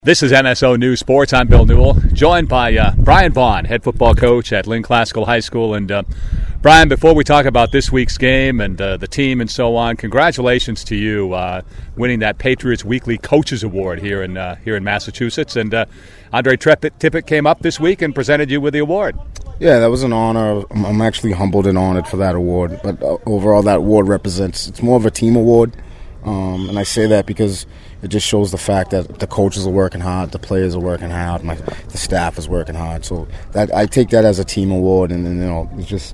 This is MSO News Sports. I'm Bill Newell, joined by Brian Vaughn, head football coach at Lynn Classical High School. And Brian, before we talk about this week's game and the team and so on, congratulations to you winning that Patriots Weekly Coaches Award here in Massachusetts. And Andre Tippett came up this week and presented you with the award. Yeah, that was an honor. I'm actually humbled and honored for that award. But overall, that award it's more of a team award. And I say that because it just shows the fact that the coaches are working hard, the players are working hard, the staff is working hard. So that I take that as a team award, and it's just,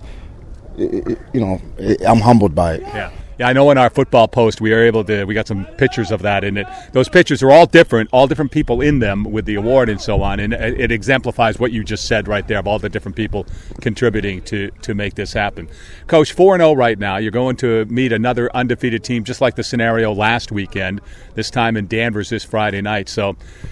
I'm humbled by it. Yeah, I know in our football post we got some pictures of that, and those pictures are all different people in them with the award and so on, and it exemplifies what you just said right there of all the different people contributing to make this happen. Coach, 4-0 right now. You're going to meet another undefeated team, just like the scenario last weekend, this time in Danvers this Friday night. So,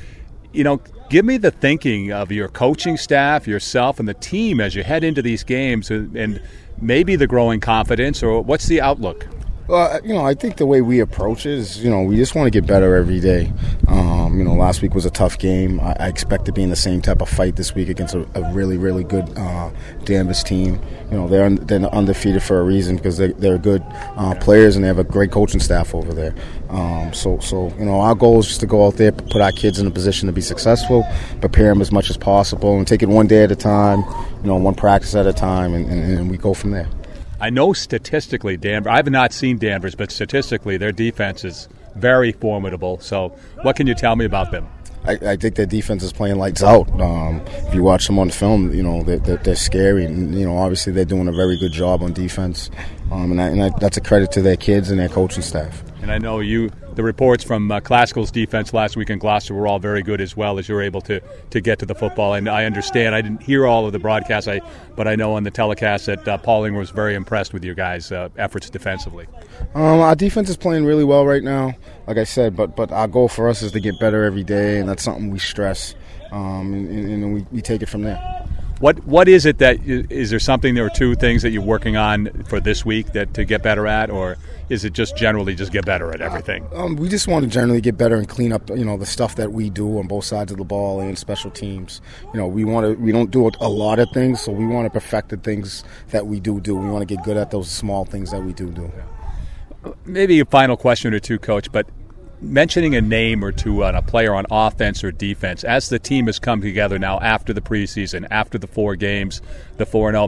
give me the thinking of your coaching staff, yourself, and the team as you head into these games, and maybe the growing confidence, or what's the outlook? Well, I think the way we approach it is, we just want to get better every day. Last week was a tough game. I expect to be in the same type of fight this week against a really, really good Danvers team. They're undefeated for a reason because they're good players and they have a great coaching staff over there. So our goal is just to go out there, put our kids in a position to be successful, prepare them as much as possible, and take it one day at a time, one practice at a time, and we go from there. I know statistically, Danvers, I have not seen Danvers, but statistically their defense is very formidable. So what can you tell me about them? I think their defense is playing lights out. If you watch them on film, they're scary. And, obviously they're doing a very good job on defense. And that's a credit to their kids and their coaching staff. And I know the reports from Classical's defense last week in Gloucester were all very good as well, as you were able to get to the football. And I understand, I didn't hear all of the broadcasts, but I know on the telecast that Pauling was very impressed with your guys' efforts defensively. Our defense is playing really well right now, like I said, but our goal for us is to get better every day, and that's something we stress, and we take it from there. What is it is there something or two things that you're working on for this week to get better at, or is it just generally just get better at everything? We just want to generally get better and clean up, the stuff that we do on both sides of the ball and special teams. We don't do a lot of things, so we want to perfect the things that we do. We want to get good at those small things that we do. Maybe a final question or two, Coach, but mentioning a name or two on a player on offense or defense, as the team has come together now after the preseason, after the 4 games, the 4-0,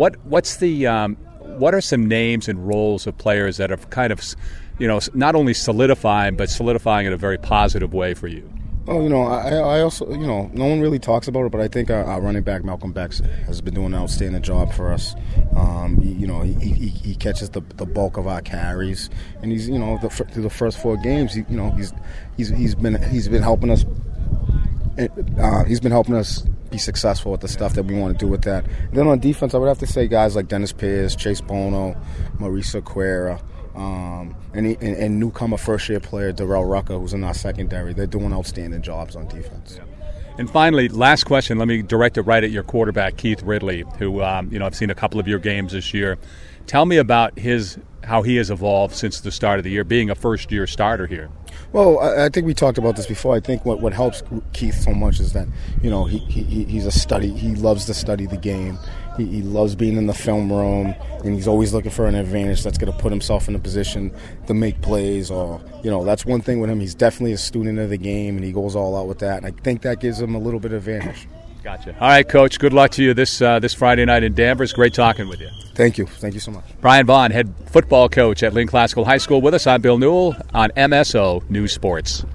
what are some names and roles of players that have kind of, not only solidifying, but solidifying in a very positive way for you? Oh, I also, no one really talks about it, but I think our running back, Malcolm Bex, has been doing an outstanding job for us. He catches the bulk of our carries, and he's, through the first 4 games, he's been helping us. He's been helping us be successful with the stuff that we want to do with that. And then on defense, I would have to say guys like Dennis Pierce, Chase Bono, Mauricio Cuera, and newcomer first-year player Darrell Rucker, who's in our secondary. They're doing outstanding jobs on defense. Yeah. And finally, last question, let me direct it right at your quarterback, Keith Ridley, who I've seen a couple of your games this year. Tell me about how he has evolved since the start of the year, being a first-year starter here. Well, I think we talked about this before. I think what helps Keith so much is that, he's a study. He loves to study the game. He loves being in the film room, and he's always looking for an advantage that's going to put himself in a position to make plays. Or, that's one thing with him. He's definitely a student of the game, and he goes all out with that. And I think that gives him a little bit of advantage. Gotcha. All right, Coach, good luck to you this Friday night in Danvers. Great talking with you. Thank you. Thank you so much. Brian Vaughn, head football coach at Lynn Classical High School with us. I'm Bill Newell on MSO News Sports.